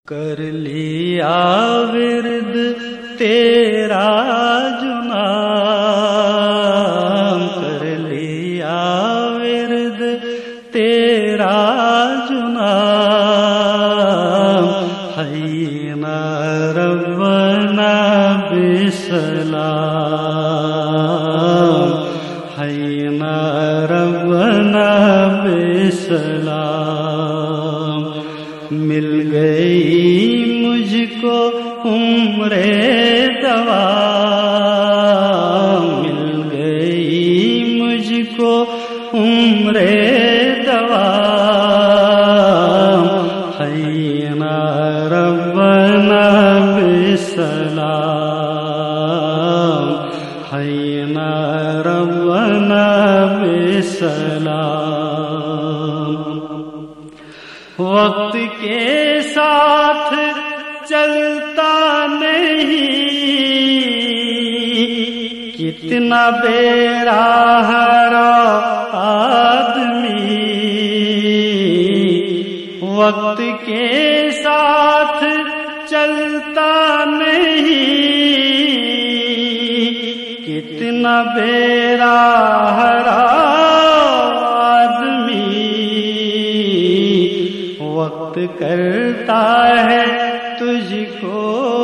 کر لیا ورد تیرا جنام، کر لیا ورد تیرا جنام، حینا ربنا بسلام، حینا ربنا بسلام۔ مل گئی مجھ کو عمر دوام، مل گئی مجھ کو عمر دوام، حینا ربنا بسلام، حینا ربنا بسلام۔ وقت کے ساتھ چلتا نہیں، کتنا بے راہ رو آدمی، وقت کے ساتھ چلتا نہیں، کتنا بے راہ رو وقت کرتا ہے تجھ کو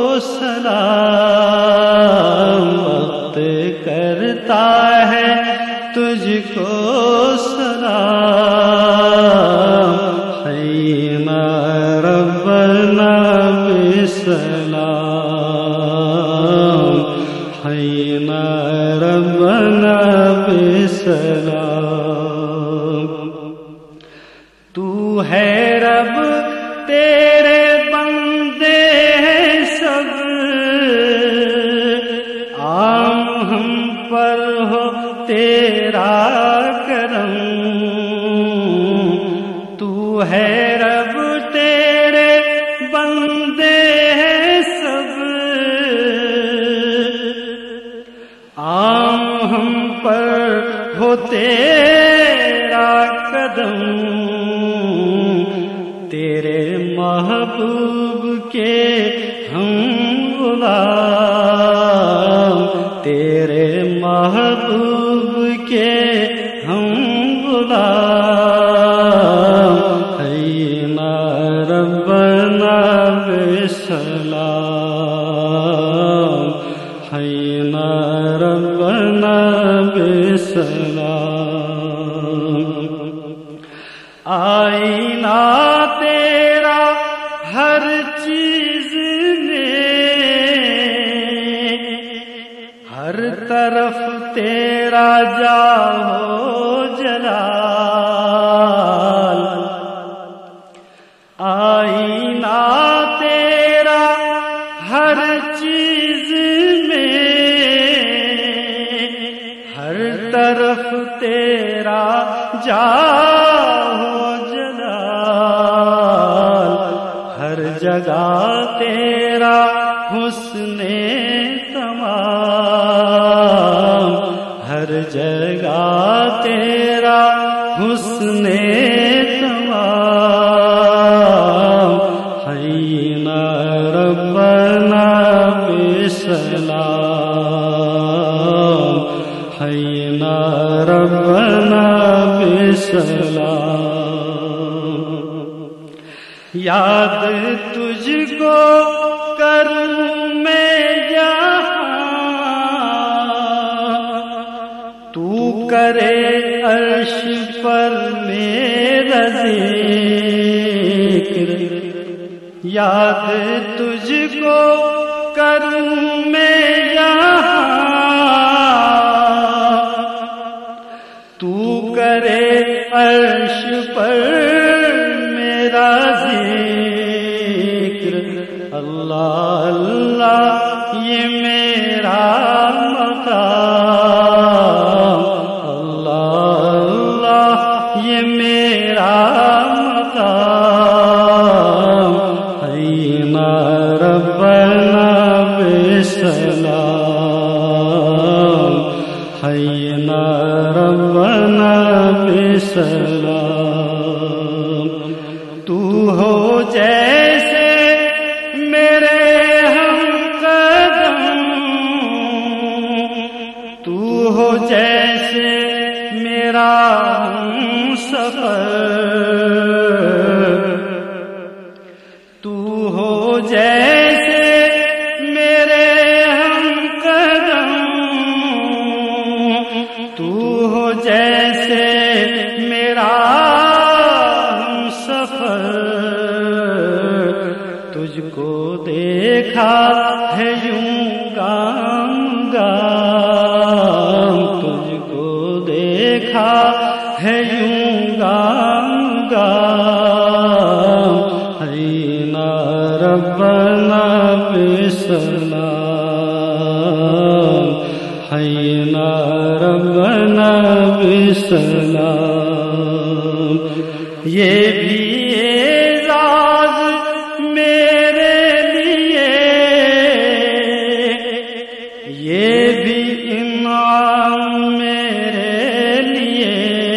سلام، وقت کرتا ہے تجھ کو سلام، حینا ربنا بسلام، حینا ربنا بسلام۔ تو ہے رب تیرے بندے ہیں سب، عام ہم پر ہو تیرا کرم، تو ہے رب تیرے بندے ہیں سب، عام ہم پر ہو تیرا قدم، تیرے محبوب کے ہم غلام، تیرے محبوب کے ہم غلام، حینا ربنا بسلام، حینا ربنا بسلام۔ آئینہ تیرا ہر چیز میں، ہر طرف تیرا جاہو جلال، آئینہ تیرا ہر چیز میں، ہر طرف تیرا جاہو جلال، ہر جگہ تیرا حسن تمام، ہر جگہ تیرا حسن تمام، حینا ربنا بسلام، حینا ربنا بسلام۔ یاد تجھ کو کروں میں یہاں، تو کرے عرش پر میرا ذکر، یاد تجھ کو کروں میں یہاں، تو کرے عرش پر میرا ذکر، اللہ اللہ یہ میرا مقام، اللہ اللہ یہ میرا مقام، حینا ربنا بسلام، حینا ربنا بسلام۔ تو ہو جیسے تو ہو جیسے میرے ہم قدم، تو ہو جیسے میرا ہم سفر، تجھ کو دیکھا ہے یوں گام گام، تجھ کو دیکھا ہے یوں گام گام، حینا ربنا بسلام، حینا ربنا بسلام۔ یہ بھی اعزاز میرے لیے، یہ بھی انعام میرے لیے،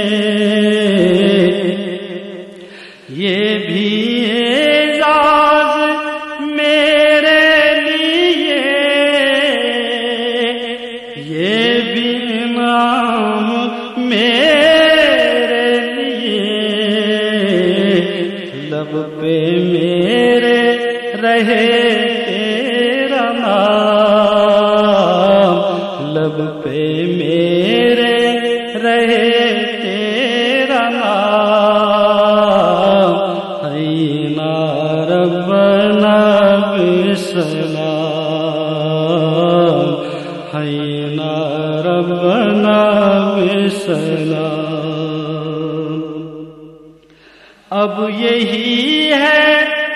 یہ بھی اعزاز میرے لیے، یہ بھی انعام میرے لیے، لب پہ میرے رہے تیرا نام، لب پہ میرے رہے تیرا نام، حینا ربنا بسلام، حینا ربنا بسلام۔ اب یہی ہے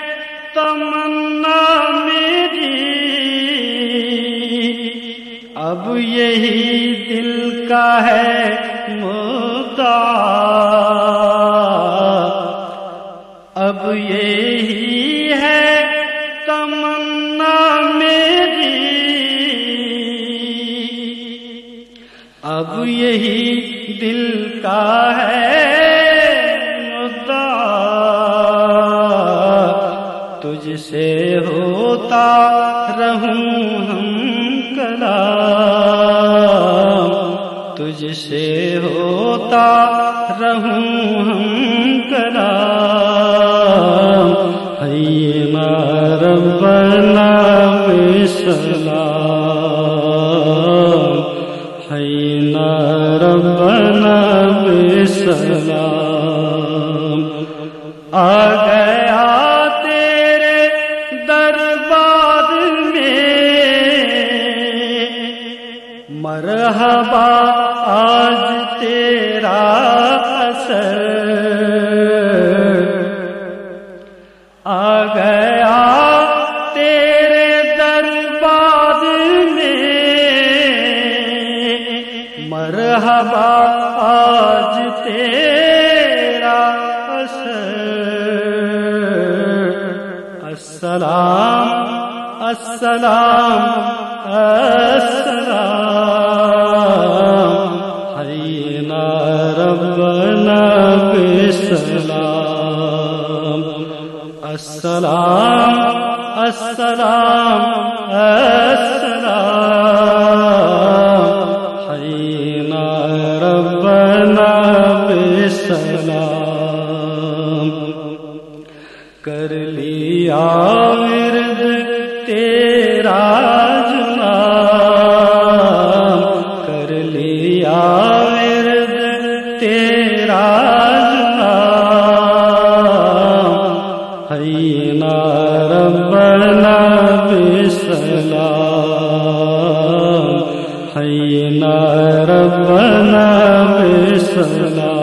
تمنا میری، اب یہی دل کا ہے مدعا، اب یہی ہے تمنا میری، اب یہی دل کا ہے مدعا، تجھ سے ہوتا رہوں ہم کلام، تجھ سے ہوتا رہوں ہم کلام، حینا ربنا بسلام، حینا ربنا بسلام۔ آ گیا تیرے دربار میں، مرحبا آج تیرا اثر، آ گیا تیرے دربار میں، مرحبا آج تیرا اثر، السلام السلام السلام، حینا ربنا بسلام، السلام السلام السلام، حینا ربنا بسلام۔ کر لیا ورد تیرا جناب، کر لیا ورد تیرا جناب، حینا ربنا بسلام، حینا ربنا بسلام۔